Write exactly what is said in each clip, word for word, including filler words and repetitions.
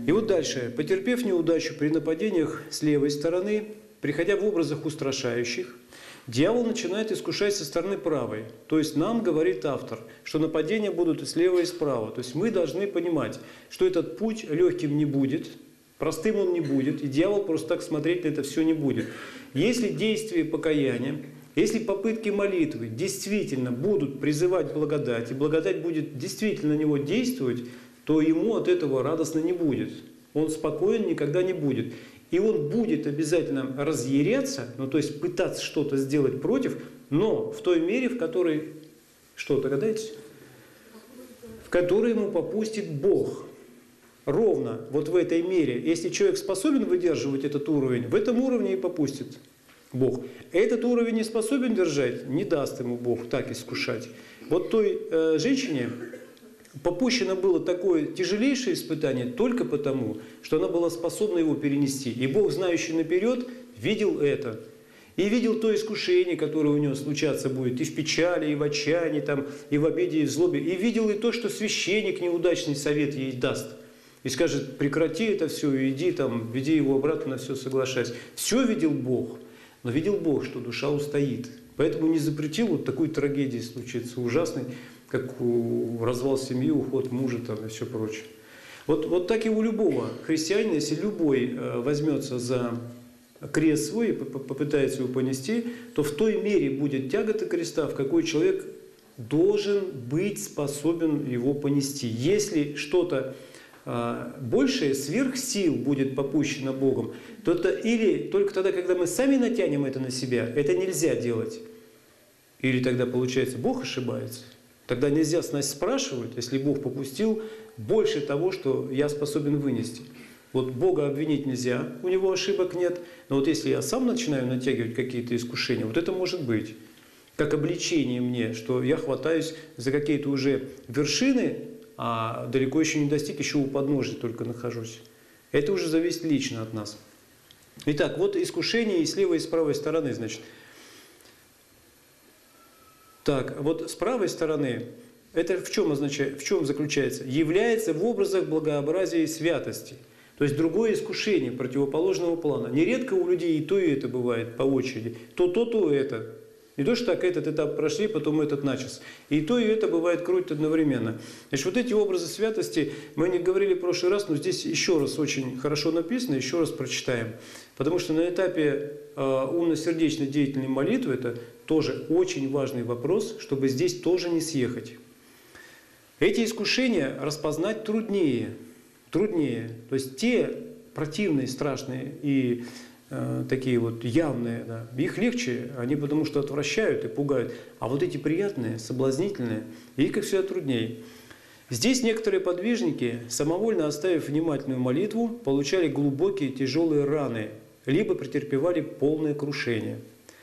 И вот дальше. Потерпев неудачу при нападениях с левой стороны, приходя в образах устрашающих, дьявол начинает искушать со стороны правой. То есть нам говорит автор, что нападения будут и слева, и справа. То есть мы должны понимать, что этот путь легким не будет, простым он не будет, и дьявол просто так смотреть на это все не будет. Если действия покаяния, если попытки молитвы действительно будут призывать благодать, и благодать будет действительно на него действовать, то ему от этого радостно не будет. Он спокоен никогда не будет. И он будет обязательно разъяряться, ну то есть пытаться что-то сделать против, но в той мере, в которой, что, догадаетесь? В которой ему попустит Бог. Ровно вот в этой мере. Если человек способен выдерживать этот уровень, в этом уровне и попустит Бог. Этот уровень не способен держать, не даст ему Бог так искушать. Вот той э, женщине попущено было такое тяжелейшее испытание только потому, что она была способна его перенести. И Бог, знающий наперед, видел это. И видел то искушение, которое у него случаться будет и в печали, и в отчаянии, там, и в обиде, и в злобе. И видел и то, что священник неудачный совет ей даст. И скажет: прекрати это все, иди там, веди его обратно, на все соглашайся. Все видел Бог, но видел Бог, что душа устоит. Поэтому не запретил вот такой трагедии случиться ужасной, как развал семьи, уход мужа там, и все прочее. Вот, вот так и у любого христианина, если любой возьмется за крест свой и попытается его понести, то в той мере будет тягота креста, в какой человек должен быть способен его понести. Если что-то большее, сверх сил будет попущено Богом, то это или только тогда, когда мы сами натянем это на себя, это нельзя делать. Или тогда, получается, Бог ошибается. Тогда нельзя с нас спрашивать, если Бог попустил больше того, что я способен вынести. Вот Бога обвинить нельзя, у Него ошибок нет. Но вот если я сам начинаю натягивать какие-то искушения, вот это может быть как обличение мне, что я хватаюсь за какие-то уже вершины, а далеко еще не достиг, еще у подножия только нахожусь. Это уже зависит лично от нас. Итак, вот искушение и с левой, и с правой стороны, значит. Так, вот с правой стороны, это в чем означает, в чем заключается? Является в образах благообразия и святости. То есть другое искушение противоположного плана. Нередко у людей и то, и это бывает по очереди. То, то, то, это. Не то, что так этот этап прошли, потом этот начался. И то, и это бывает крутит одновременно. Значит, вот эти образы святости, мы не говорили в прошлый раз, но здесь еще раз очень хорошо написано, еще раз прочитаем. Потому что на этапе э, умно-сердечной деятельной молитвы это тоже очень важный вопрос, чтобы здесь тоже не съехать. Эти искушения распознать труднее. Труднее. То есть те противные, страшные и такие вот явные, да, их легче, они потому что отвращают и пугают. А вот эти приятные, соблазнительные, их, как всегда, труднее. Здесь некоторые подвижники, самовольно оставив внимательную молитву, получали глубокие тяжелые раны, либо претерпевали полное крушение.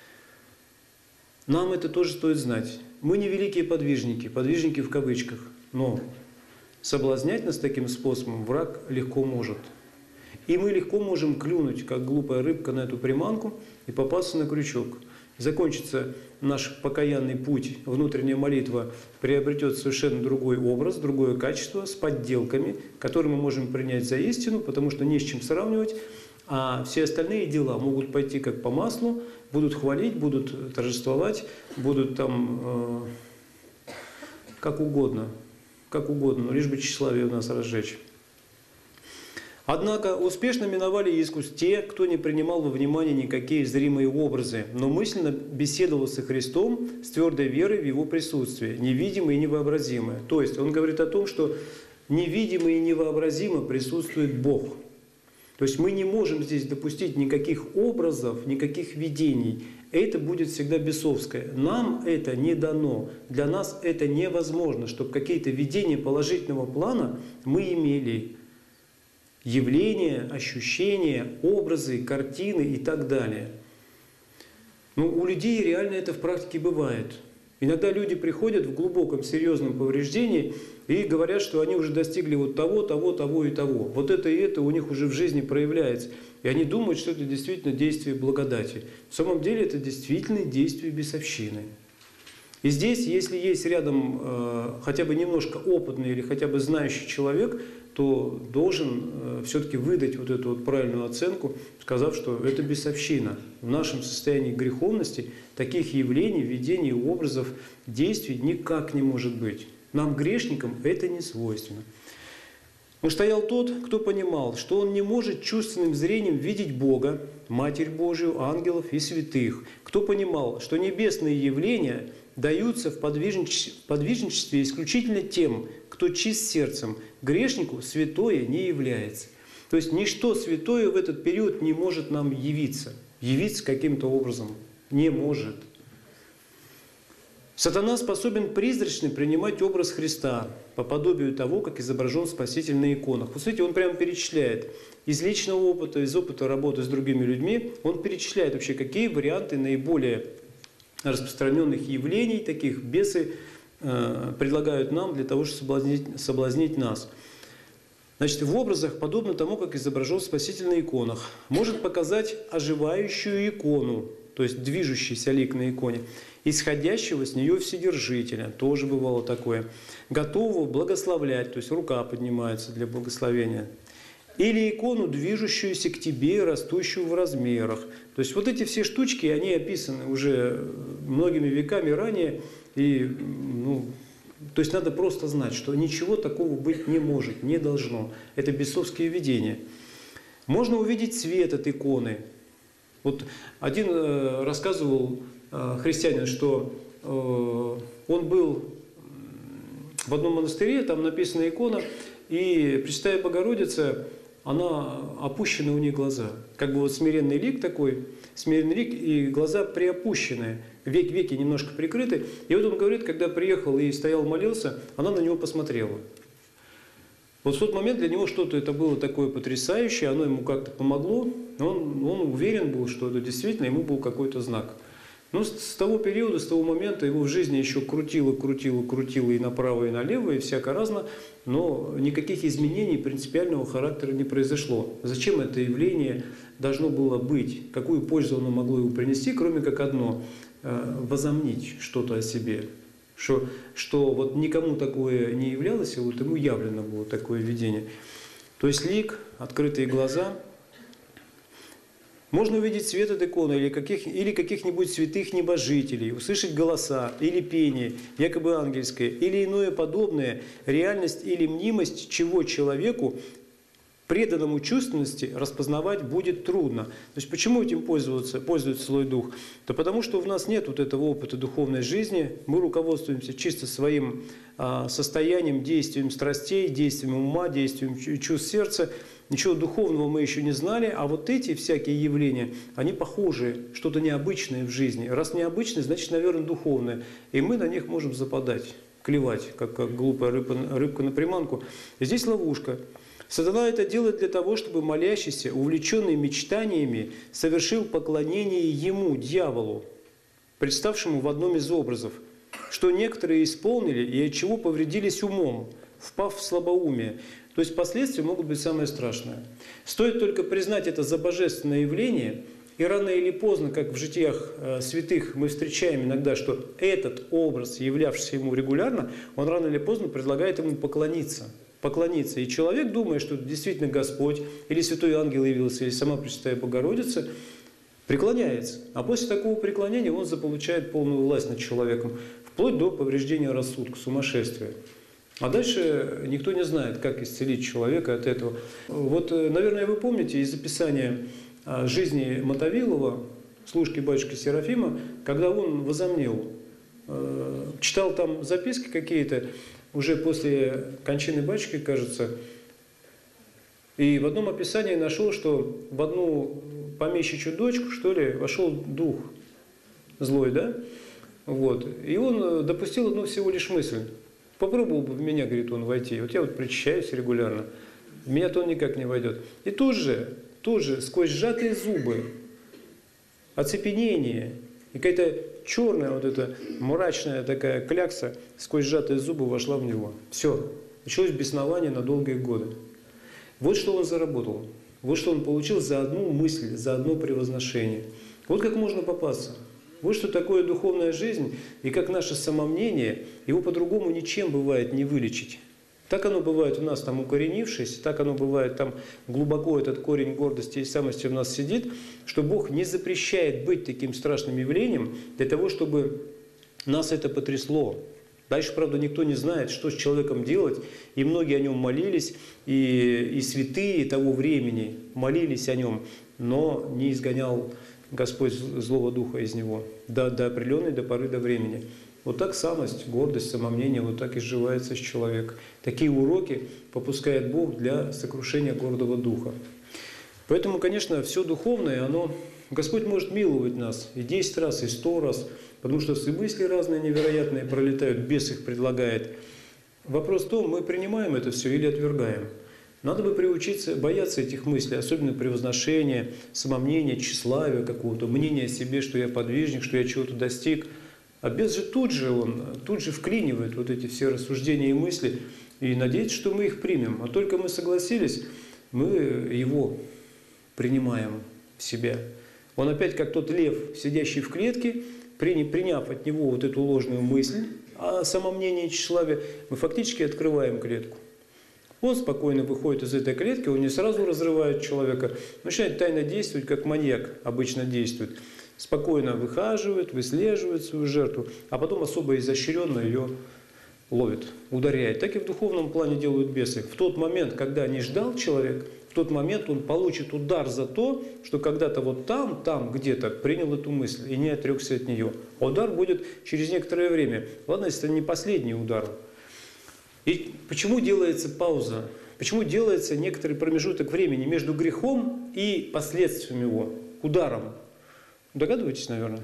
Нам это тоже стоит знать. Мы не великие подвижники, подвижники в кавычках, но соблазнять нас таким способом враг легко может. И мы легко можем клюнуть, как глупая рыбка, на эту приманку и попасться на крючок. Закончится наш покаянный путь, внутренняя молитва приобретет совершенно другой образ, другое качество, с подделками, которые мы можем принять за истину, потому что не с чем сравнивать, а все остальные дела могут пойти как по маслу, будут хвалить, будут торжествовать, будут там э, как угодно, как угодно, но лишь бы тщеславие у нас разжечь. Однако успешно миновали искус те, кто не принимал во внимание никакие зримые образы, но мысленно беседовал со Христом с твердой верой в Его присутствие, невидимое и невообразимое. То есть он говорит о том, что невидимо и невообразимо присутствует Бог. То есть мы не можем здесь допустить никаких образов, никаких видений. Это будет всегда бесовское. Нам это не дано. Для нас это невозможно, чтобы какие-то видения положительного плана мы имели. Явления, ощущения, образы, картины и так далее. Но у людей реально это в практике бывает. Иногда люди приходят в глубоком, серьезном повреждении и говорят, что они уже достигли вот того, того, того и того. Вот это и это у них уже в жизни проявляется. И они думают, что это действительно действие благодати. В самом деле это действительно действие бесовщины. И здесь, если есть рядом э, хотя бы немножко опытный или хотя бы знающий человек, то должен э, все-таки выдать вот эту вот правильную оценку, сказав, что это бесовщина. В нашем состоянии греховности таких явлений, видений, образов, действий никак не может быть. Нам, грешникам, это не свойственно. Но стоял тот, кто понимал, что он не может чувственным зрением видеть Бога, Матерь Божию, ангелов и святых. Кто понимал, что небесные явления даются в подвижничестве исключительно тем, кто чист сердцем. Грешнику святое не является. То есть ничто святое в этот период не может нам явиться. Явиться каким-то образом не может. Сатана способен призрачно принимать образ Христа по подобию того, как изображен Спаситель на иконах. Вот смотрите, он прямо перечисляет из личного опыта, из опыта работы с другими людьми, он перечисляет вообще, какие варианты наиболее распространенных явлений, таких бесы э, предлагают нам для того, чтобы соблазнить, соблазнить нас. Значит, в образах, подобно тому, как изображен Спаситель на иконах, может показать оживающую икону, то есть движущийся лик на иконе, исходящего с нее Вседержителя, тоже бывало такое, готового благословлять, то есть рука поднимается для благословения, или икону, движущуюся к тебе, растущую в размерах. То есть вот эти все штучки, они описаны уже многими веками ранее, и, ну, то есть надо просто знать, что ничего такого быть не может, не должно. Это бесовские видения. Можно увидеть цвет от иконы. Вот один э, рассказывал э, христианин, что э, он был в одном монастыре, там написана икона, и Пресвятая Богородица, она опущены у них глаза. Как бы вот смиренный лик такой, смиренный лик, и глаза приопущенные, век, веки немножко прикрыты. И вот он говорит, когда приехал и стоял, молился, она на него посмотрела. Вот в тот момент для него что-то это было такое потрясающее, оно ему как-то помогло, он, он уверен был, что это действительно ему был какой-то знак. Но с, с того периода, с того момента его в жизни еще крутило, крутило, крутило и направо, и налево, и всяко разно, но никаких изменений принципиального характера не произошло. Зачем это явление должно было быть? Какую пользу оно могло ему принести, кроме как одно – возомнить что-то о себе. Что, что вот никому такое не являлось, и вот ему явлено было такое видение. То есть лик, открытые глаза. Можно увидеть свет от иконы или, каких, или каких-нибудь святых небожителей, услышать голоса или пение, якобы ангельское, или иное подобное, реальность или мнимость, чего человеку, преданному чувственности, распознавать будет трудно. То есть почему этим пользуется, пользуется Святой Дух? Да потому что в нас нет вот этого опыта духовной жизни, мы руководствуемся чисто своим а, состоянием, действием страстей, действием ума, действием чувств сердца. Ничего духовного мы еще не знали, а вот эти всякие явления, они похожи, что-то необычное в жизни. Раз необычное, значит, наверное, духовное. И мы на них можем западать, клевать, как, как глупая рыбка, рыбка на приманку. И здесь ловушка. Сатана это делает для того, чтобы молящийся, увлеченный мечтаниями, совершил поклонение ему, дьяволу, представшему в одном из образов, что некоторые исполнили и от чего повредились умом, впав в слабоумие. То есть последствия могут быть самое страшное. Стоит только признать это за божественное явление, и рано или поздно, как в житиях святых мы встречаем иногда, что этот образ, являвшийся ему регулярно, он рано или поздно предлагает ему поклониться. Поклониться. И человек, думая, что это действительно Господь, или святой ангел явился, или сама Пресвятая Богородица, преклоняется. А после такого преклонения он заполучает полную власть над человеком, вплоть до повреждения рассудка, сумасшествия. А дальше никто не знает, как исцелить человека от этого. Вот, наверное, вы помните из описания жизни Мотовилова, служки батюшки Серафима, когда он возомнил, читал там записки какие-то, уже после кончины батюшки, кажется, и в одном описании нашел, что в одну помещичью дочку, что ли, вошел дух злой, да? Вот. И он допустил одну всего лишь мысль. Попробовал бы в меня, говорит он, войти. Вот я вот причащаюсь регулярно. В меня-то он никак не войдет. И тут же, тут же, сквозь сжатые зубы, оцепенение, и какая-то черная вот эта мрачная такая клякса сквозь сжатые зубы вошла в него. Все. Началось беснование на долгие годы. Вот что он заработал. Вот что он получил за одну мысль, за одно превозношение. Вот как можно попасться. Вот что такое духовная жизнь, и как наше самомнение, его по-другому ничем бывает не вылечить. Так оно бывает у нас там укоренившись, так оно бывает там глубоко этот корень гордости и самости в нас сидит, что Бог не запрещает быть таким страшным явлением для того, чтобы нас это потрясло. Дальше, правда, никто не знает, что с человеком делать, и многие о нем молились, и, и святые того времени молились о нем, но не изгонял Господь злого духа из него до, до определенной, до поры, до времени. Вот так самость, гордость, самомнение, вот так и сживается с человека. Такие уроки попускает Бог для сокрушения гордого духа. Поэтому, конечно, все духовное, оно... Господь может миловать нас и десять раз, и сто раз, потому что и мысли разные невероятные пролетают, бес их предлагает. Вопрос в том, мы принимаем это все или отвергаем. Надо бы приучиться бояться этих мыслей, особенно превозношения, самомнения, тщеславия какого-то, мнения о себе, что я подвижник, что я чего-то достиг. А бес же тут же он, тут же вклинивает вот эти все рассуждения и мысли, и надеется, что мы их примем. А только мы согласились, мы его принимаем в себя. Он опять как тот лев, сидящий в клетке, приняв от него вот эту ложную мысль о самомнении и тщеславии, мы фактически открываем клетку. Он спокойно выходит из этой клетки, он не сразу разрывает человека, начинает тайно действовать, как маньяк обычно действует. Спокойно выхаживает, выслеживает свою жертву, а потом особо изощренно ее ловит, ударяет. Так и в духовном плане делают бесы. В тот момент, когда не ждал человек, в тот момент он получит удар за то, что когда-то вот там, там где-то принял эту мысль и не отрекся от нее. А удар будет через некоторое время. Ладно, если это не последний удар. И почему делается пауза? Почему делается некоторый промежуток времени между грехом и последствием его, ударом? Догадываетесь, наверное?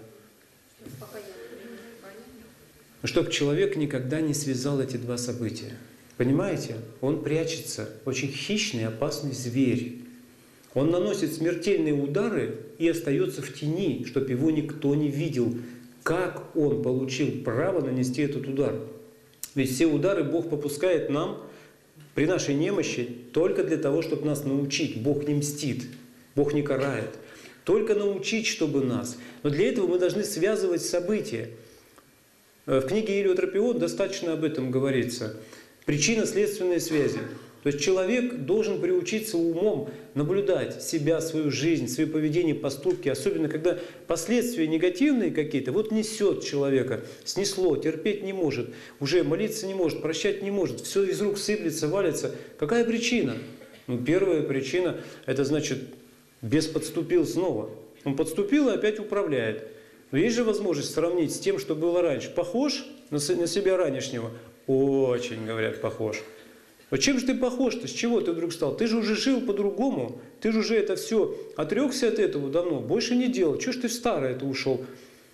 Чтобы человек никогда не связал эти два события. Понимаете? Он прячется, очень хищный, опасный зверь. Он наносит смертельные удары и остается в тени, чтобы его никто не видел, как он получил право нанести этот удар. Ведь все удары Бог попускает нам при нашей немощи только для того, чтобы нас научить. Бог не мстит, Бог не карает. Только научить, чтобы нас. Но для этого мы должны связывать события. В книге Илиотропион достаточно об этом говорится. Причинно-следственные связи. То есть человек должен приучиться умом наблюдать себя, свою жизнь, свое поведение, поступки, особенно когда последствия негативные какие-то, вот несет человека, снесло, терпеть не может, уже молиться не может, прощать не может, все из рук сыплется, валится. Какая причина? Ну, первая причина, это значит, бес подступил снова. Он подступил и опять управляет. Но есть же возможность сравнить с тем, что было раньше. Похож на себя ранешнего? Очень, говорят, похож. Вот чем же ты похож-то? С чего ты вдруг стал? Ты же уже жил по-другому. Ты же уже это все отрекся от этого давно. Больше не делал. Чего ж ты в старое-то ушел?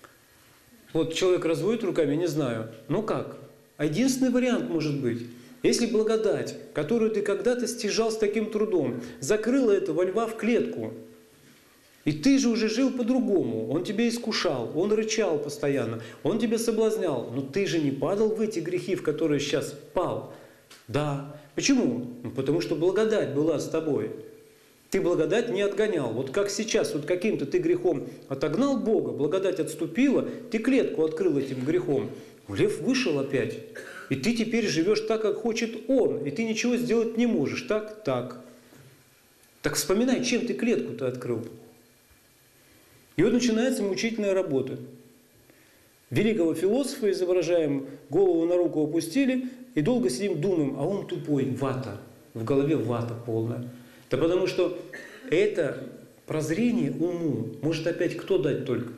Вот человек разводит руками, не знаю. Ну как? А единственный вариант может быть. Если благодать, которую ты когда-то стяжал с таким трудом, закрыла этого льва в клетку, и ты же уже жил по-другому, он тебя искушал, он рычал постоянно, он тебя соблазнял, но ты же не падал в эти грехи, в которые сейчас пал. Да. Почему? Ну, потому что благодать была с тобой. Ты благодать не отгонял. Вот как сейчас, вот каким-то ты грехом отогнал Бога, благодать отступила, ты клетку открыл этим грехом. Лев вышел опять. И ты теперь живешь так, как хочет он, и ты ничего сделать не можешь. Так, так. Так вспоминай, чем ты клетку-то открыл. И вот начинается мучительная работа. Великого философа изображаем, голову на руку опустили, и долго сидим, думаем, а он тупой, вата, в голове вата полная. Да потому что это прозрение уму может опять кто дать только?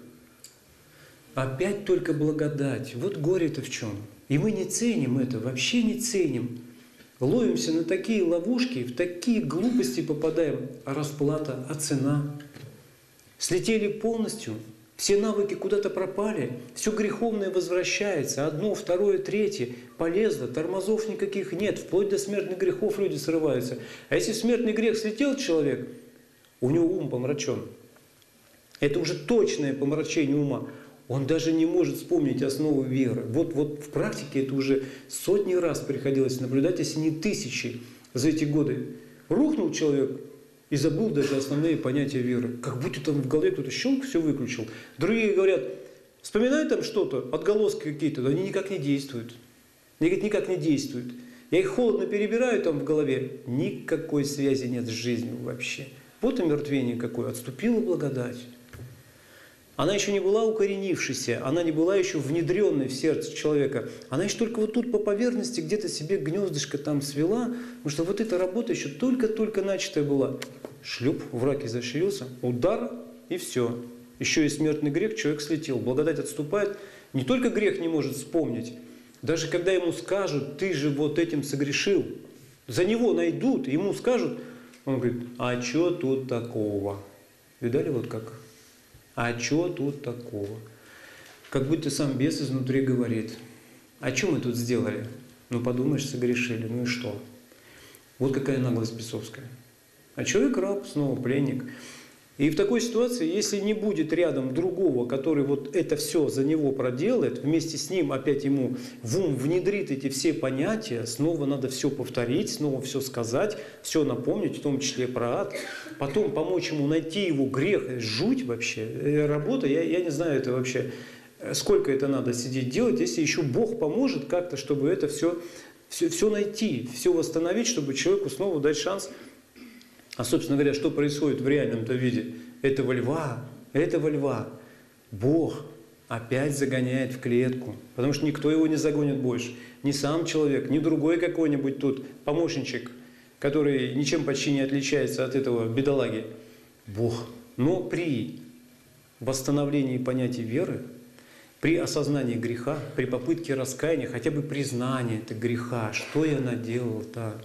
Опять только благодать. Вот горе-то в чем. И мы не ценим это, вообще не ценим. Ловимся на такие ловушки, в такие глупости попадаем. А расплата, а цена? Слетели полностью, все навыки куда-то пропали, все греховное возвращается, одно, второе, третье, полезло, тормозов никаких нет, вплоть до смертных грехов люди срываются. А если смертный грех слетел человек, у него ум помрачен. Это уже точное помрачение ума. Он даже не может вспомнить основы веры. Вот, вот в практике это уже сотни раз приходилось наблюдать, если не тысячи за эти годы. Рухнул человек и забыл даже основные понятия веры. Как будто там в голове кто-то щелк, все выключил. Другие говорят, Вспоминаю там что-то, отголоски какие-то, но они никак не действуют. Они говорят, никак не действуют. Я их холодно перебираю там в голове, никакой связи нет с жизнью вообще. Вот омертвение какое, отступила благодать. Она еще не была укоренившейся, она не была еще внедренной в сердце человека. Она еще только вот тут по поверхности где-то себе гнездышко там свела, потому что вот эта работа еще только-только начатая была. Шлюп, в раке зашевелился, удар и все. Еще и смертный грех, человек слетел. Благодать отступает. Не только грех не может вспомнить, даже когда ему скажут, ты же вот этим согрешил, за него найдут, ему скажут, он говорит, а что тут такого? Видали вот как? А что тут такого? Как будто сам бес изнутри говорит. А что мы тут сделали? Ну подумаешь, согрешили, ну и что? Вот какая наглость бесовская. А человек раб, снова пленник. И в такой ситуации, если не будет рядом другого, который вот это все за него проделает, вместе с ним опять ему в ум внедрит эти все понятия, снова надо все повторить, снова все сказать, все напомнить, в том числе про ад, потом помочь ему найти его грех, жуть вообще, работа, я, я не знаю, это вообще, сколько это надо сидеть делать, если еще Бог поможет как-то, чтобы это все, все, все найти, все восстановить, чтобы человеку снова дать шанс. А, собственно говоря, что происходит в реальном-то виде? Этого льва, этого льва Бог опять загоняет в клетку, потому что никто его не загонит больше. Ни сам человек, ни другой какой-нибудь тут помощничек, который ничем почти не отличается от этого бедолаги. Бог. Но при восстановлении понятия веры, при осознании греха, при попытке раскаяния, хотя бы признания этого греха, что я наделал-то,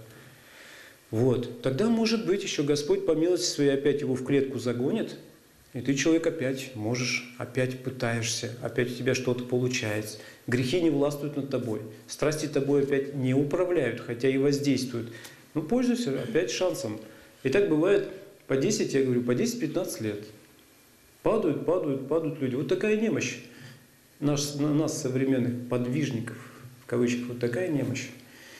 вот, тогда, может быть, еще Господь по милости своей опять его в клетку загонит, и ты, человек, опять можешь, опять пытаешься, опять у тебя что-то получается. Грехи не властвуют над тобой, страсти тобой опять не управляют, хотя и воздействуют. Ну, пользуйся опять шансом. И так бывает по десять, я говорю, по десять-пятнадцать лет. Падают, падают, падают люди. Вот такая немощь нас, нас современных подвижников, в кавычках, вот такая немощь.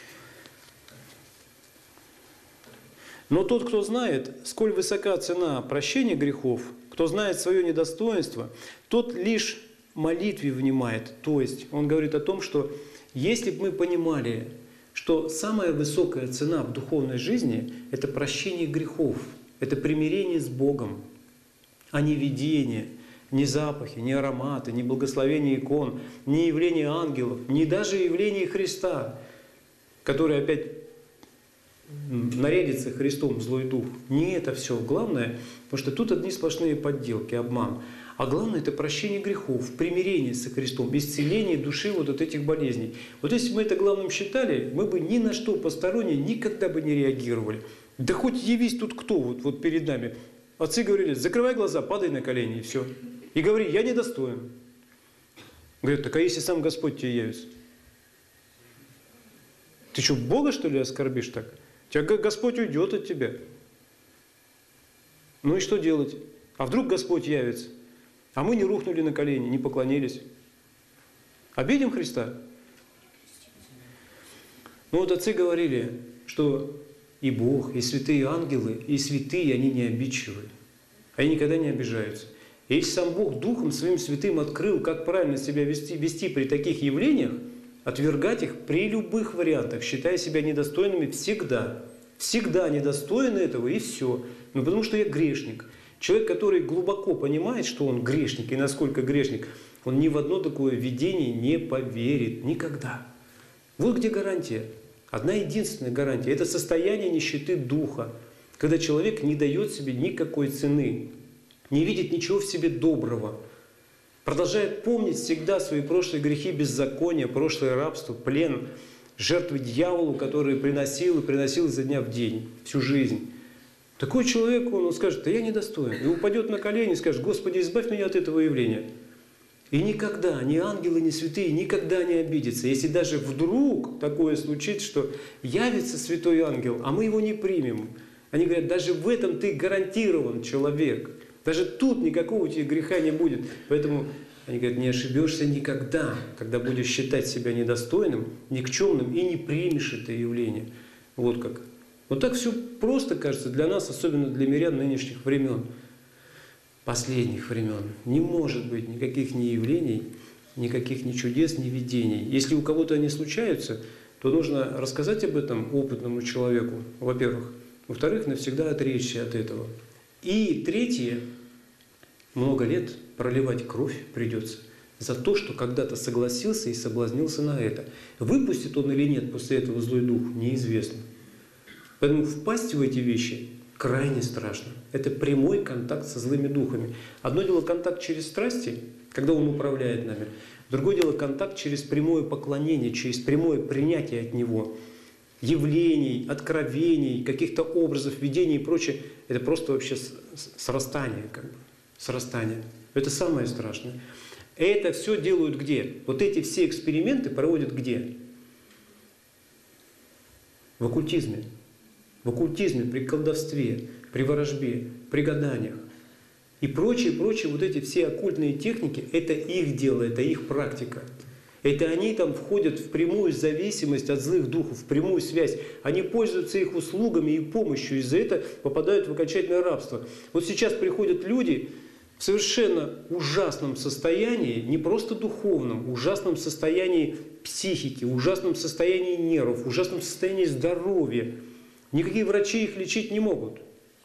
Но тот, кто знает, сколь высока цена прощения грехов, кто знает свое недостоинство, тот лишь молитве внимает. То есть он говорит о том, что если бы мы понимали, что самая высокая цена в духовной жизни – это прощение грехов, это примирение с Богом, а не видение, не запахи, не ароматы, не благословение икон, не явление ангелов, не даже явление Христа, который опять нарядится Христом в злой дух. Не это все главное, потому что тут одни сплошные подделки, обман. А главное – это прощение грехов, примирение со Христом, исцеление души вот от этих болезней. Вот если бы мы это главным считали, мы бы ни на что постороннее никогда бы не реагировали. Да хоть явись тут кто вот, вот перед нами. Отцы говорили, закрывай глаза, падай на колени и все. И говори, я недостоин. Говорят, так а если сам Господь тебе явится? Ты что, Бога, что ли, оскорбишь так? Тебя Господь уйдет от тебя. Ну и что делать? А вдруг Господь явится? А мы не рухнули на колени, не поклонились. Обидим Христа? Ну вот отцы говорили, что и Бог, и святые ангелы, и святые, они не обидчивы. Они никогда не обижаются. И если сам Бог Духом Своим Святым открыл, как правильно себя вести, вести при таких явлениях, отвергать их при любых вариантах, считая себя недостойными всегда. Всегда недостойны этого, и все. Ну, потому что я грешник. Человек, который глубоко понимает, что он грешник, и насколько грешник, он ни в одно такое видение не поверит. Никогда. Вот где гарантия. Одна единственная гарантия. Это состояние нищеты духа. Когда человек не дает себе никакой цены, не видит ничего в себе доброго, продолжает помнить всегда свои прошлые грехи беззакония, прошлое рабство, плен, жертвы дьяволу, которые приносил и приносил изо дня в день, всю жизнь. Такой человек, он, он скажет, да я недостоин. И упадет на колени и скажет, Господи, избавь меня от этого явления. И никогда ни ангелы, ни святые никогда не обидятся. Если даже вдруг такое случится, что явится святой ангел, а мы его не примем. Они говорят, даже в этом ты гарантирован человек. Даже тут никакого у тебя греха не будет. Поэтому они говорят, не ошибешься никогда, когда будешь считать себя недостойным, никчемным и не примешь это явление. Вот как. Вот так все просто кажется для нас, особенно для мирян нынешних времен. последних времен. Не может быть никаких ни явлений, никаких ни чудес, ни видений. Если у кого-то они случаются, то нужно рассказать об этом опытному человеку, во-первых. Во-вторых, навсегда отречься от этого. И третье, много лет проливать кровь придется за то, что когда-то согласился и соблазнился на это. Выпустит он или нет после этого злой дух, неизвестно. Поэтому впасть в эти вещи крайне страшно. Это прямой контакт со злыми духами. Одно дело контакт через страсти, когда он управляет нами. Другое дело контакт через прямое поклонение, через прямое принятие от него. Явлений, откровений, каких-то образов, видений и прочее. Это просто вообще срастание, как бы. Срастание. Это самое страшное. Это все делают где? Вот эти все эксперименты проводят где? В оккультизме. В оккультизме, при колдовстве, при ворожбе, при гаданиях. И прочие, прочие вот эти все оккультные техники, это их дело, это их практика. Это они там входят в прямую зависимость от злых духов, в прямую связь. Они пользуются их услугами и помощью, из-за этого попадают в окончательное рабство. Вот сейчас приходят люди в совершенно ужасном состоянии, не просто духовном, ужасном состоянии психики, ужасном состоянии нервов, ужасном состоянии здоровья. Никакие врачи их лечить не могут.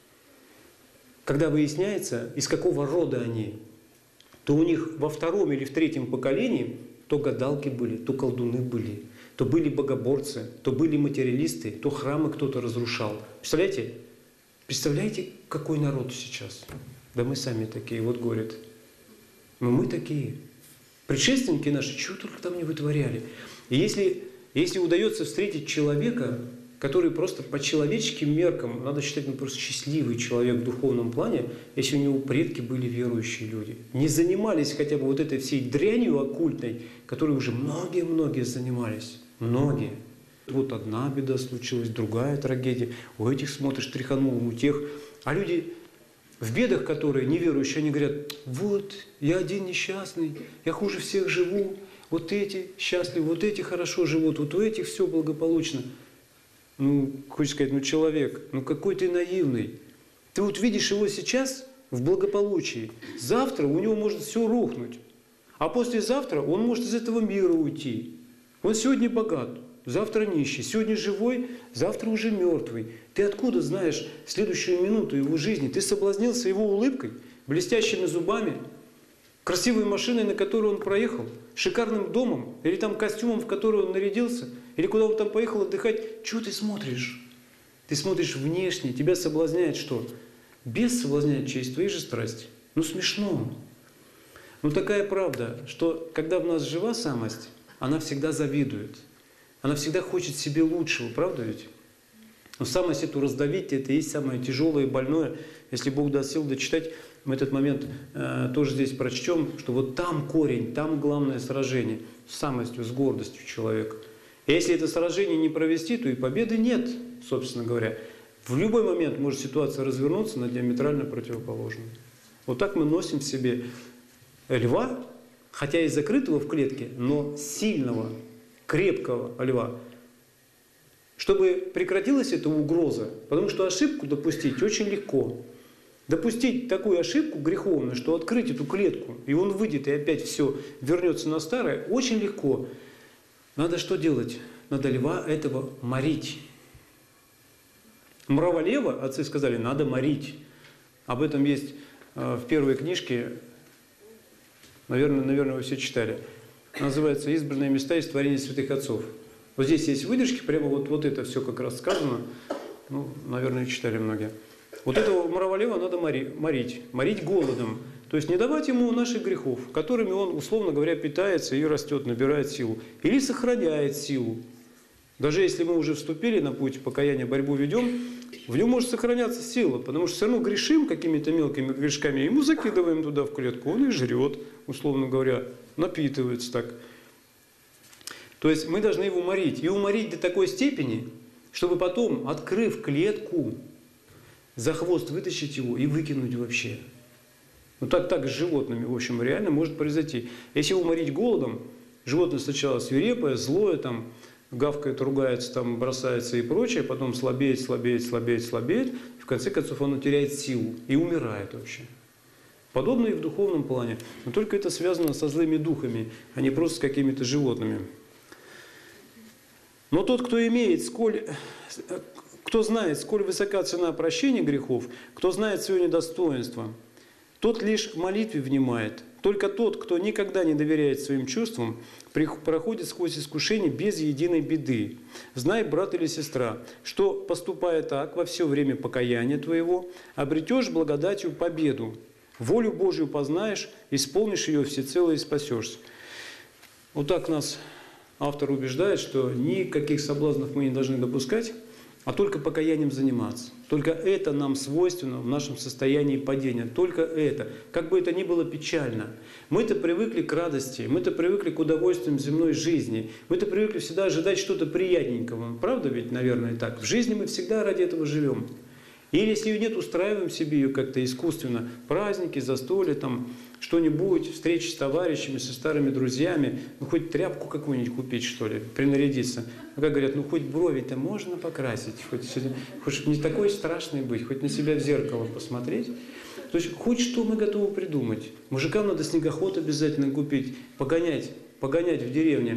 Когда выясняется, из какого рода они, то у них во втором или в третьем поколении то гадалки были, то колдуны были, то были богоборцы, то были материалисты, то храмы кто-то разрушал. Представляете? Представляете, какой народ сейчас? Да мы сами такие, вот говорят. Но мы такие. Предшественники наши, чего только там не вытворяли. И если, если удается встретить человека, который просто по человеческим меркам, надо считать, ну, просто счастливый человек в духовном плане, если у него предки были верующие люди. Не занимались хотя бы вот этой всей дрянью оккультной, которой уже многие-многие занимались. Многие. Вот одна беда случилась, другая трагедия. У этих смотришь, тряханул, у тех. А люди в бедах, которые неверующие, они говорят: вот, я один несчастный, я хуже всех живу, вот эти счастливы, вот эти хорошо живут, вот у этих все благополучно. Ну, хочешь сказать, ну человек, ну какой ты наивный. Ты вот видишь его сейчас в благополучии, завтра у него может все рухнуть, а послезавтра он может из этого мира уйти. Он сегодня богат, завтра нищий, сегодня живой, завтра уже мертвый. Ты откуда знаешь следующую минуту его жизни? Ты соблазнился его улыбкой, блестящими зубами, красивой машиной, на которой он проехал, шикарным домом, или там костюмом, в который он нарядился, или куда он там поехал отдыхать. Чего ты смотришь? Ты смотришь внешне, тебя соблазняет что? Бес соблазняет через твои же страсти. Ну смешно. Ну такая правда, что когда в нас жива самость, она всегда завидует. Она всегда хочет себе лучшего, правда ведь? Но самость эту раздавить, это и есть самое тяжелое и больное. Если Бог даст сил дочитать, мы этот момент э, тоже здесь прочтем, что вот там корень, там главное сражение с самостью, с гордостью человека. И если это сражение не провести, то и победы нет, собственно говоря. В любой момент может ситуация развернуться на диаметрально противоположную. Вот так мы носим в себе льва, хотя и закрытого в клетке, но сильного, крепкого льва. Чтобы прекратилась эта угроза, потому что ошибку допустить очень легко. Допустить такую ошибку греховную, что открыть эту клетку, и он выйдет, и опять все вернется на старое, очень легко. Надо что делать? Надо льва этого морить. Мраволева, отцы сказали, надо морить. Об этом есть в первой книжке, наверное, наверное, вы все читали. Называется «Избранные места из творения святых отцов». Вот здесь есть выдержки, прямо вот, вот это все как раз сказано. Ну, наверное, читали многие. Вот этого мраволева надо морить. Морить голодом. То есть не давать ему наших грехов, которыми он, условно говоря, питается и растет, набирает силу. Или сохраняет силу. Даже если мы уже вступили на путь покаяния, борьбу ведем, в нем может сохраняться сила. Потому что все равно грешим какими-то мелкими грешками, ему закидываем туда в клетку, он и жрет, условно говоря, напитывается так. То есть мы должны его морить. И уморить до такой степени, чтобы потом, открыв клетку, за хвост вытащить его и выкинуть вообще. Ну так, так с животными, в общем, реально может произойти. Если его морить голодом, животное сначала свирепое, злое, там, гавкает, ругается, там, бросается и прочее, потом слабеет, слабеет, слабеет, слабеет, и в конце концов оно теряет силу и умирает вообще. Подобно и в духовном плане. Но только это связано со злыми духами, а не просто с какими-то животными. Но тот, кто имеет, сколь, кто знает, сколь высока цена прощения грехов, кто знает свое недостоинство, тот лишь в молитве внимает. Только тот, кто никогда не доверяет своим чувствам, проходит сквозь искушение без единой беды. Знай, брат или сестра, что, поступая так во все время покаяния твоего, обретешь благодатью победу. Волю Божию познаешь, исполнишь ее всецело и спасешься. Вот так нас автор убеждает, что никаких соблазнов мы не должны допускать, а только покаянием заниматься. Только это нам свойственно в нашем состоянии падения. Только это. Как бы это ни было печально. Мы-то привыкли к радости, мы-то привыкли к удовольствиям земной жизни. Мы-то привыкли всегда ожидать что-то приятненького. Правда ведь, наверное, так? В жизни мы всегда ради этого живем. Или если ее нет, устраиваем себе ее как-то искусственно. Праздники, застолья, там что-нибудь, встречи с товарищами, со старыми друзьями. Ну, хоть тряпку какую-нибудь купить, что ли, принарядиться. Ну, как говорят, ну, хоть брови-то можно покрасить, хоть, хоть не такой страшный быть, хоть на себя в зеркало посмотреть. То есть, хоть что мы готовы придумать. Мужикам надо снегоход обязательно купить, погонять, погонять в деревне.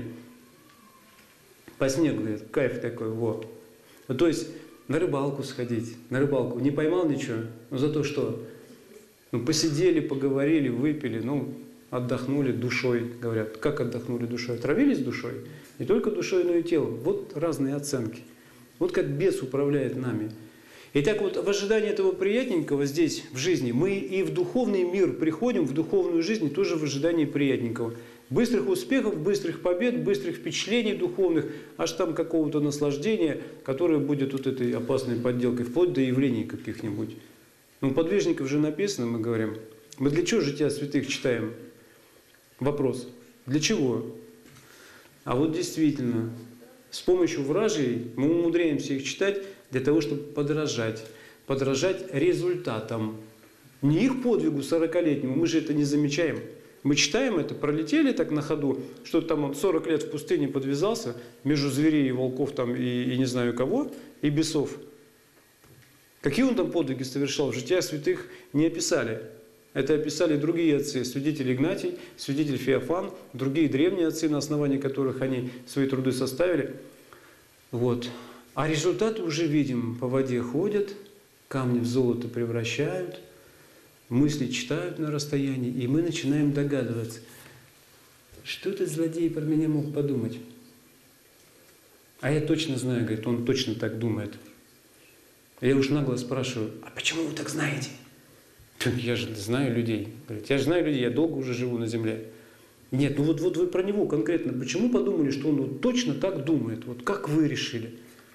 По снегу, говорят, кайф такой, вот. Ну, то есть, на рыбалку сходить, на рыбалку. Не поймал ничего, но зато что? Ну, посидели, поговорили, выпили, ну, отдохнули душой, говорят. Как отдохнули душой? Отравились душой? Не только душой, но и телом. Вот разные оценки. Вот как бес управляет нами. И так вот, в ожидании этого приятненького здесь, в жизни, мы и в духовный мир приходим, в духовную жизнь, тоже в ожидании приятненького. Быстрых успехов, быстрых побед, быстрых впечатлений духовных, аж там какого-то наслаждения, которое будет вот этой опасной подделкой, вплоть до явлений каких-нибудь. Ну, подвижников же написано, мы говорим. Мы для чего жития святых читаем? Вопрос. Для чего? А вот действительно, с помощью вражей мы умудряемся их читать для того, чтобы подражать. Подражать результатам. Не их подвигу сорокалетнему, мы же это не замечаем. Мы читаем это, пролетели так на ходу, что там он сорок лет в пустыне подвязался, между зверей и волков там, и, и не знаю кого, и бесов. Какие он там подвиги совершал, в жития святых не описали. Это описали другие отцы, святитель Игнатий, святитель Феофан, другие древние отцы, на основании которых они свои труды составили. Вот. А результаты уже видим. По воде ходят, камни в золото превращают, мысли читают на расстоянии, и мы начинаем догадываться, что этот злодей про меня мог подумать. А я точно знаю, говорит, он точно так думает. Я уж нагло спрашиваю, а почему вы так знаете? Я же знаю людей. Говорит, я же знаю людей, я долго уже живу на земле. Нет, ну вот, вот вы про него конкретно, почему подумали, что он вот точно так думает? Вот как вы решили?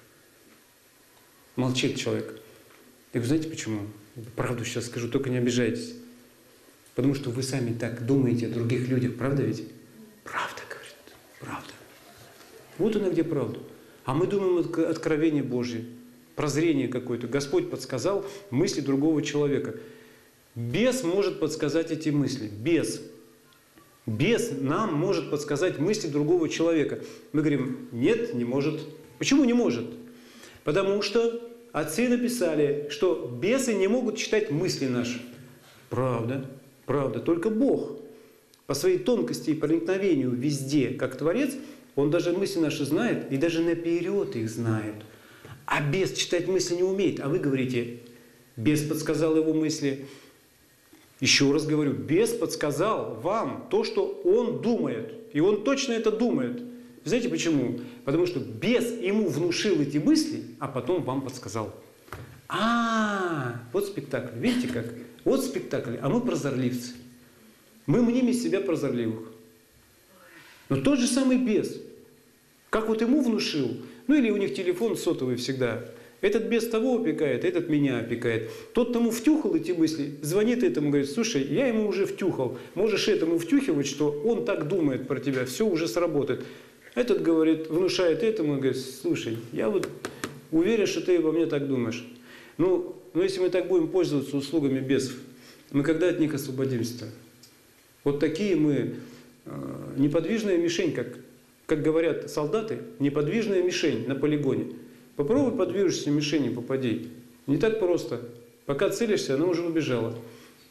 Молчит человек. Я говорю, знаете почему? Правду сейчас скажу, только не обижайтесь. Потому что вы сами так думаете о других людях, правда ведь? Правда, говорит, правда. Вот она где правда. А мы думаем откровение Божье, прозрение какое-то. Господь подсказал мысли другого человека. Бес может подсказать эти мысли. Бес. Бес нам может подсказать мысли другого человека. Мы говорим, нет, не может. Почему не может? Потому что отцы написали, что бесы не могут читать мысли наши. Правда, правда. Только Бог по своей тонкости и проникновению везде, как Творец, Он даже мысли наши знает и даже наперед их знает. А бес читать мысли не умеет. А вы говорите, бес подсказал его мысли. Еще раз говорю, бес подсказал вам то, что он думает. И он точно это думает. Знаете почему? Потому что бес ему внушил эти мысли, а потом вам подсказал. А, вот спектакль. Видите как? Вот спектакль. А мы прозорливцы. Мы мним из себя прозорливых. Но тот же самый бес. Как вот ему внушил. Ну или у них телефон сотовый всегда. Этот бес того опекает, этот меня опекает. Тот тому втюхал эти мысли, звонит этому, говорит, слушай, я ему уже втюхал. Можешь этому втюхивать, что он так думает про тебя, все уже сработает. Этот говорит, внушает этому, говорит, слушай, я вот уверен, что ты обо мне так думаешь. Ну, ну если мы так будем пользоваться услугами бесов, мы когда от них освободимся-то? Вот такие мы э, неподвижная мишень, как, как говорят солдаты, неподвижная мишень на полигоне. Попробуй подвижешься мишени, попади. Не так просто. Пока целишься, она уже убежала.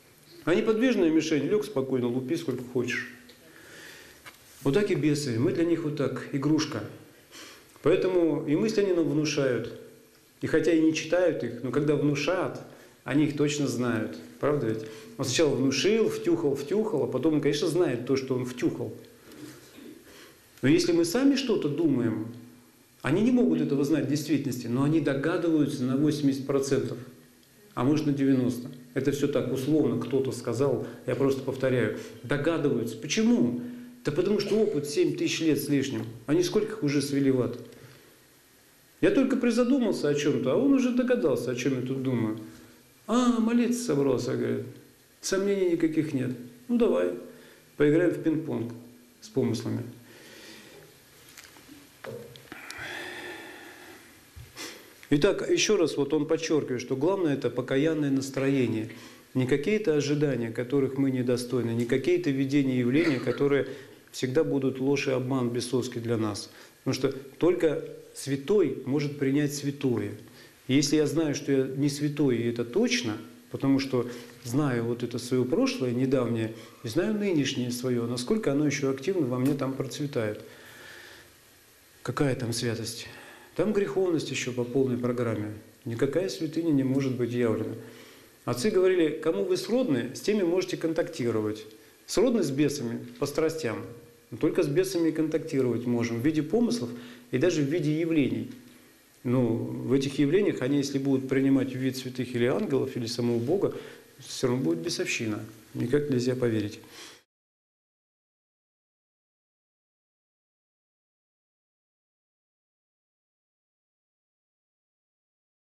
А неподвижная мишень, лег спокойно, лупи сколько хочешь. Вот так и бесы. Мы для них вот так, игрушка. Поэтому и мысли они нам внушают. И хотя и не читают их, но когда внушат, они их точно знают. Правда ведь? Он сначала внушил, втюхал, втюхал, а потом он, конечно, знает то, что он втюхал. Но если мы сами что-то думаем, они не могут этого знать в действительности, но они догадываются на восемьдесят процентов, а может на девяносто процентов. Это все так условно кто-то сказал, я просто повторяю. Догадываются. Почему? Да потому что опыт семь тысяч лет с лишним. Они сколько их уже свели в ад? Я только призадумался о чем-то, а он уже догадался, о чем я тут думаю. А, молиться собрался, говорит. Сомнений никаких нет. Ну давай, поиграем в пинг-понг с помыслами. Итак, еще раз вот он подчеркивает, что главное – это покаянное настроение. Не какие-то ожидания, которых мы недостойны, не какие-то видения и явления, которые всегда будут ложь и обман бесовский для нас. Потому что только святой может принять святое. И если я знаю, что я не святой, и это точно, потому что знаю вот это свое прошлое, недавнее, и знаю нынешнее свое, насколько оно еще активно во мне там процветает. Какая там святость? Там греховность еще по полной программе. Никакая святыня не может быть явлена. Отцы говорили, кому вы сродны, с теми можете контактировать. Сродны с бесами по страстям. Но только с бесами и контактировать можем в виде помыслов и даже в виде явлений. Но в этих явлениях они, если будут принимать вид святых или ангелов, или самого Бога, все равно будет бесовщина. Никак нельзя поверить.